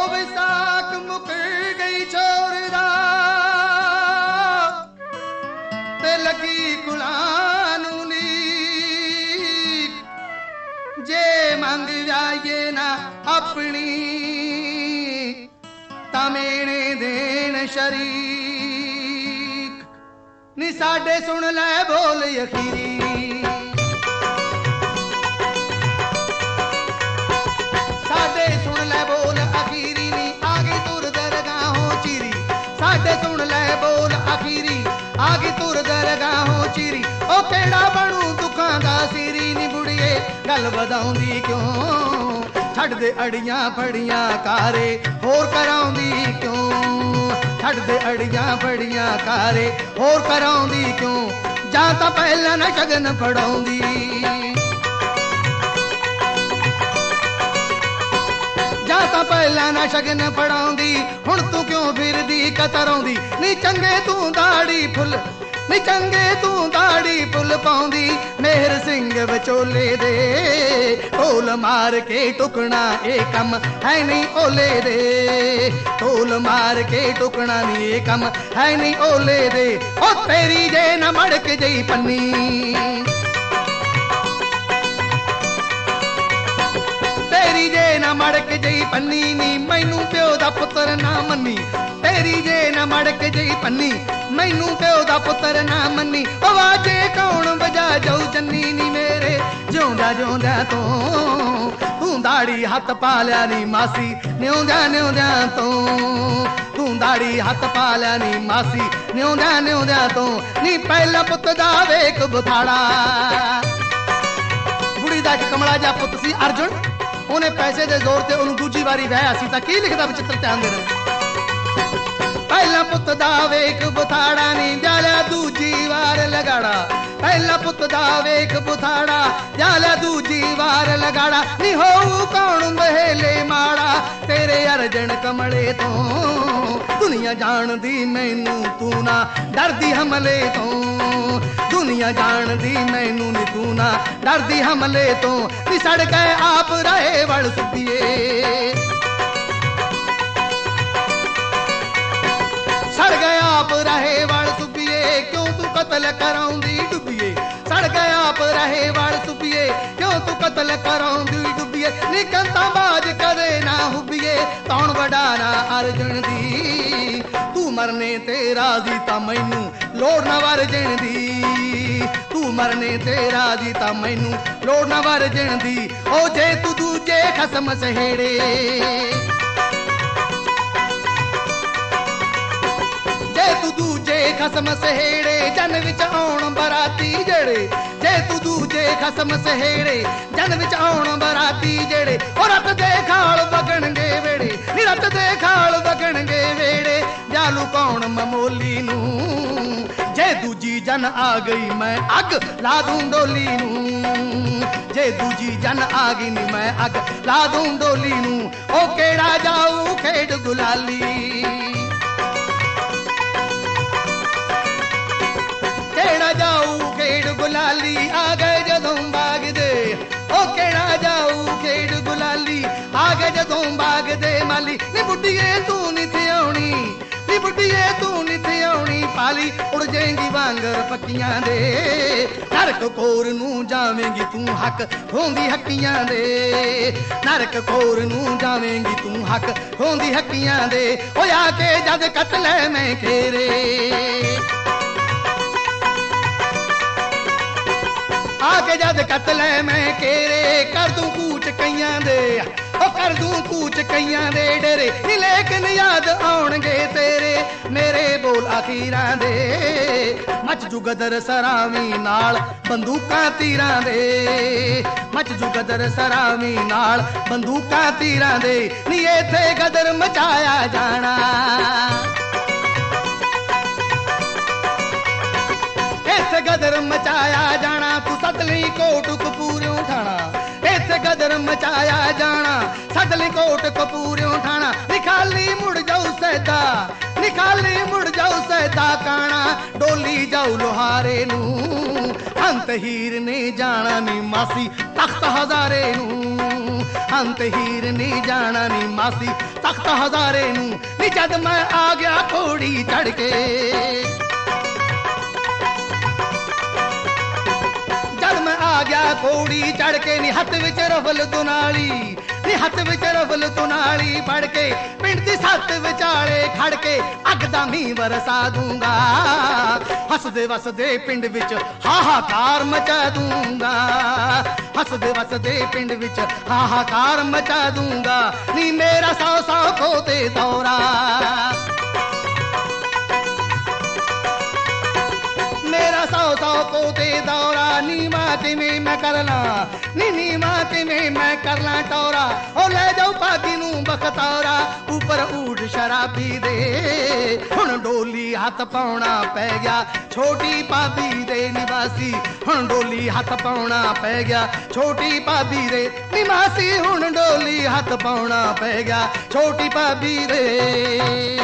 ਵਿਸਾਖ ਮੁੱਕ ਗਈ ਛੋਰ ਦਾ ਤੇ ਲੱਗੀ ਕੁਲਾਂ ਨੂੰ ਲੀਕ ਜੇ ਮੰਗ ਜਾਈਏ ਨਾ ਆਪਣੀ ਤਾਂ ਮੇਣੇ ਦੇਣ ਸ਼ਰੀਕ ਨੀ ਸਾਡੇ ਸੁਣ ਲੈ ਬੋਲ ਅਖੀਰੀ ਸਾਡੇ ਸੁਣ ਲੈ ਬੋਲ ਅਖੀਰੀ ਨੀ ਆ ਗਈ ਤੁਰ ਦਰਗਾਹੋਂ ਚੀਰੀ ਸਾਡੇ ਸੁਣ ਲੈ ਬੋਲ ਅਖੀਰੀ ਆ ਗਈ ਤੁਰ ਦਰਗਾਹੋਂ ਚੀਰੀ ਉਹ ਕਿਹੜਾ ਬਣੂ ਦੁੱਖਾਂ ਦਾ ਸੀਰੀ ਨੀ ਬੁੜੀਏ ਗੱਲ ਵਧਾਉਂਦੀ ਕਿਉਂ ਛੱਡ ਦੇ ਅੜੀਆਂ ਫੜੀਆਂ ਕਾਰੇ ਹੋਰ ਕਰਾਉਂਦੀ ਕਿਉਂ ਛੱਡ ਦੇ ਅੜੀਆਂ ਫੜੀਆਂ ਕਾਰੇ ਹੋਰ ਕਰਾਉਂਦੀ ਕਿਉਂ ਜਾਂ ਤਾਂ ਪਹਿਲਾਂ ਨਾ ਸ਼ਗਨ ਫੜਾਉਂਦੀ ਜਾਂ ਤਾਂ ਪਹਿਲਾਂ ਨਾ ਸ਼ਗਨ ਫੜਾਉਂਦੀ ਹੁਣ ਤੂੰ ਕਿਉਂ ਫਿਰਦੀ ਕਤਰਾਉਂਦੀ ਨੀ ਚੰਗੇ ਤੂੰ ਦਾੜੀ ਫੁੱਲ ਨੀ ਚੰਗੇ ਤੂੰ ਦਾੜੀ ਫੁੱਲ ਪਾਉਂਦੀ ਮੇਹਰ ਸਿੰਘ ਵਿਚੋਲੇ ਦੇ ਢੋਲ ਮਾਰ ਕੇ ਟੁਕਣਾ ਇਹ ਕੰਮ ਹੈ ਨਹੀਂ ਓਲੇ ਦੇ ਢੋਲ ਮਾਰ ਕੇ ਟੁਕਣਾ ਨੀ ਇਹ ਕੰਮ ਹੈ ਨਹੀਂ ਓਲੇ ਦੇ ਉਹ ਤੇਰੀ ਜੇ ਨਾ ਮੜਕ ਜਈ ਪੰਨੀ ਤੇਰੀ ਜੇ ਨਾ ਮੜਕ ਜਈ ਪੰਨੀ ਨੀ ਮੈਨੂੰ ਪਿਓ ਦਾ ਪੁੱਤਰ ਨਾ ਮੰਨੀ ਤੇਰੀ ਜੇ ਨਾ ਮੜਕ ਜਈ ਪੰਨੀ ਮੈਨੂੰ ਪਿਓ ਦਾ ਪੁੱਤਰ ਨਾ ਮੰਨੀ ਆਵਾਜ਼ੇ ਕੌਣ ਵਜਾ ਜਾਊ ਜੰਨੀ ਨੀ ਮੇਰੇ ਜਿਉਂਦਾ ਜਿਉਂਦਿਆਂ ਤੋਂ ਤੂੰ ਦਾੜੀ ਹੱਥ ਪਾ ਲਿਆ ਨੀ ਮਾਸੀ ਨਿਉਂਦਿਆਂ ਨਿਉਂਦਿਆਂ ਤੋਂ ਤੂੰ ਦਾੜੀ ਹੱਥ ਪਾ ਲਿਆ ਨੀ ਮਾਸੀ ਨਿਉਂਦਿਆਂ ਨਿਉਂਦਿਆਂ ਤੋਂ ਨੀ ਪਹਿਲਾ ਪੁੱਤ ਦਾ ਵੇਖ ਬੁਥਾੜਾ ਬੁੜੀ ਦਾ ਇੱਕ ਕਮਲਾ ਜਿਹਾ ਪੁੱਤ ਸੀ ਅਰਜੁਨ ਉਹਨੇ ਪੈਸੇ ਦੇ ਜ਼ੋਰ ਤੇ ਉਹਨੂੰ ਦੂਜੀ ਵਾਰੀ ਵਿਆਹਿਆ ਸੀ ਤਾਂ ਕੀ ਲਿਖਦਾ ਵਿਚਿੱਤਰ ਧਿਆਨ ਦੇਣਾ ਪਹਿਲਾ ਪੁੱਤ ਦਾ ਵੇਖ ਬੁਥਾੜਾ ਨੀ ਜਾਲਿਆ ਦੂਜੀ ਵਾਰ ਲਗਾੜਾ ਪਹਿਲਾ ਪੁੱਤ ਦਾ ਵੇਖ ਬੁਥਾੜਾ ਜਾਲਿਆ ਦੂਜੀ ਵਾਰ ਲਗਾੜਾ ਨੀ ਹੋਊ ਕੌਣ ਮਹੇਲੇ ਮਾੜਾ ਤੇਰੇ ਅਰਜਨ ਕਮਲੇ ਤੋਂ ਦੁਨੀਆ ਜਾਣਦੀ ਮੈਨੂੰ ਤੂੰ ਨਾ ਡਰਦੀ ਹਮਲੇ ਤੋਂ ਦੁਨੀਆ ਜਾਣਦੀ ਮੈਨੂੰ ਨੀ ਤੂੰ ਨਾ ਡਰਦੀ ਹਮਲੇ ਤੋਂ ਨੀ ਸੜ ਗਏ ਆਪ ਰਹੇ ਵਲ ਸੁੱਬੀਏ ਸੜ ਗਏ ਆਪ ਰਹੇ ਵਲ ਸੁੱਬੀਏ ਕਿਉਂ ਤੂੰ ਕਤਲ ਕਰਾਉਂਦੀ ਡੁੱਬੀਏ ਸੜ ਗਏ ਆਪ ਰਹੇ ਵਲ ਸੁੱਬੀਏ ਕਿਉਂ ਤੂੰ ਕਤਲ ਕਰਾਉਂਦੀ ਡੁੱਬੀਏ ਨੀ ਕੰਤਾਂ ਬਾਜ ਕਦੇ ਨਾ ਹੁੱਬੀਏ ਕੌਣ ਵਡਾਣਾ ਅਰਜਨ ਦੀ ਤੂੰ ਮਰਨੇ ਤੇ ਰਾਜ਼ੀ ਤਾਂ ਮੈਨੂੰ ਲੋੜ ਨਾ ਵਰਜਣ ਦੀ ਤੂੰ ਮਰਨੇ ਤੇ ਰਾਜ਼ੀ ਤਾਂ ਮੈਨੂੰ ਲੋੜ ਨਾ ਵਰਜਣ ਦੀ ਉਹ ਜੇ ਤੂੰ ਦੂਜੇ ਖਸਮ ਸਹੇੜੇ ਜੇ ਤੂੰ ਦੂਜੇ ਖਸਮ ਸਹੇੜੇ ਜਨ ਵਿੱਚ ਆਉਣ ਬਰਾਤੀ ਜਿਹੜੇ ਜੇ ਤੂੰ ਦੂਜੇ ਖਸਮ ਸਹੇੜੇ ਜਨ ਵਿੱਚ ਆਉਣ ਬਰਾਤੀ ਜਿਹੜੇ ਉਹ ਰੱਤ ਦੇ ਖਾਲ ਵਗਣਗੇ ਵੇੜੇ ਨੀ ਰੱਤ ਦੇ ਖਾਲ ਵਗਣਗੇ ਵੇੜੇ ਜਾਲੂ ਕੌਣ ਮਮੋਲੀ ਨੂੰ ਜੇ ਦੂਜੀ ਜਨ ਆ ਗਈ ਮੈਂ ਅੱਗ ਲਾ ਦੂੰ ਡੋਲੀ ਨੂੰ ਜੇ ਦੂਜੀ ਜਨ ਆ ਗਈ ਨੀ ਮੈਂ ਅੱਗ ਲਾ ਦੂੰ ਡੋਲੀ ਨੂੰ ਉਹ ਕਿਹੜਾ ਜਾਊ ਖੇਡ ਗੁਲਾਲੀ ਕਿਹੜਾ ਜਾਊ ਖੇਡ ਗੁਲਾਲੀ ਆ ਗਏ ਜਦੋਂ ਬਾਗ ਦੇ ਉਹ ਕਿਹੜਾ ਜਾਊ ਖੇਡ ਗੁਲਾਲੀ ਆ ਗਏ ਜਦੋਂ ਬਾਗ ਦੇ ਮਾਲੀ ਨੀ ਬੁੱਢੀਏ ਤੂੰ ਨੀ ਥਿਆਉਣੀ ਨੀ ਬੁੱਢੀਏ ਤੂੰ ਨੀ ਥਿਆਉਣੀ ਪਾਲੀ ਉੜ ਜਾਏਂਗੀ ਵਾਂਗਰ ਪੱਕੀਆਂ ਦੇ ਨਰਕ ਕੋਰ ਨੂੰ ਜਾਵੇਂਗੀ ਤੂੰ ਹੱਕ ਹੋਂਦੀ ਹੱਕੀਆਂ ਦੇ ਨਰਕ ਕੋਰ ਨੂੰ ਜਾਵੇਂਗੀ ਤੂੰ ਹੱਕ ਹੋਂਦੀ ਹੱਕੀਆਂ ਦੇ ਹੋਇਆ ਕੇ ਜਦ ਕਤਲੇ ਮੈਂ ਖੇਰੇ ਆ ਕੇ ਜਦ ਕਤਲੇ ਮੈਂ ਕੇਰੇ ਕਰ ਦੂੰ ਕੂਚ ਕਈਆਂ ਦੇ ਉਹ ਕਰ ਦੂੰ ਕੂਚ ਕਈਆਂ ਦੇ ਡੇਰੇ ਨੀ ਲੇਕਿਨ ਯਾਦ ਆਉਣਗੇ ਤੇਰੇ ਮੇਰੇ ਬੋਲ ਅਖੀਰਾਂ ਦੇ ਮੱਚ ਜੂ ਗਦਰ ਸਰਾਵੀ ਨਾਲ ਬੰਦੂਕਾਂ ਤੀਰਾਂ ਦੇ ਮੱਚ ਜੂ ਗਦਰ ਸਰਾਵੀ ਨਾਲ ਬੰਦੂਕਾਂ ਤੀਰਾਂ ਦੇ ਨੀ ਇੱਥੇ ਗਦਰ ਮਚਾਇਆ ਜਾਣਾ ਇੱਥੇ ਗਦਰ ਮਚਾਇਆ ਜਾਣਾ ਤੂੰ ਸੱਦ ਲਈ ਕੋਟ ਕਪੂਰਿਓਂ ਠਾਣਾ ਇੱਥੇ ਗਦਰ ਮਚਾਇਆ ਜਾਣਾ ਸੱਦ ਲਈ ਕੋਟ ਕਪੂਰਿਓਂ ਠਾਣਾ ਨਿਖਾਲੀ ਮੁੜ ਜਾਊ ਸੈਦਾ ਨਿਖਾਲੀ ਮੁੜ ਜਾਊ ਸੈਦਾ ਕਾਣਾ ਡੋਲੀ ਜਾਊ ਲੋਹਾਰੇ ਨੂੰ ਅੰਤ ਹੀਰ ਨੇ ਜਾਣਾ ਨੀ ਮਾਸੀ ਤਖਤ ਹਜ਼ਾਰੇ ਨੂੰ ਅੰਤ ਹੀਰ ਨੇ ਜਾਣਾ ਨੀ ਮਾਸੀ ਤਖਤ ਹਜ਼ਾਰੇ ਨੂੰ ਨੀ ਜਦ ਮੈਂ ਆ ਗਿਆ ਘੋੜੀ ਚੜ ਕੇ ਜਦ ਮੈਂ ਆ ਗਿਆ ਘੋੜੀ ਚੜ ਕੇ ਨੀ ਹੱਥ ਵਿੱਚ ਰਫਲ ਦੁਨਾਲੀ ਨੀ ਹੱਥ ਵਿੱਚ ਰਫਲ ਦੁਨਾਲੀ ਫੜ ਕੇ ਪਿੰਡ ਦੀ ਸੱਤ ਵਿਚਾਲੇ ਖੜ ਕੇ ਅੱਗ ਦਾ ਮੀਂਹ ਵਰਸਾ ਦੂੰਗਾ ਹੱਸਦੇ ਵਸਦੇ ਪਿੰਡ ਵਿੱਚ ਹਾਹਾਕਾਰ ਮਚਾ ਦੂੰਗਾ ਹੱਸਦੇ ਵਸਦੇ ਪਿੰਡ ਵਿੱਚ ਹਾਹਾਕਾਰ ਮਚਾ ਦੂੰਗਾ ਨੀ ਮੇਰਾ 100 ਪੋਤੇ ਦੌਰਾ मेरा 100 पोते दौरा नीमा किवें मैं कर ला नीमा किवें मैं कर ला टौरा ओ ले जाओ भागी नू बखतौरा ऊपर ऊठ शराबी दे हुण डोली हथ पाउणा पै गया छोटी भाभी दे निवासी हुण डोली हथ पाउणा पै गया छोटी भाभी दे निवासी हुण डोली हथ पाउणा पै गया छोटी भाभी दे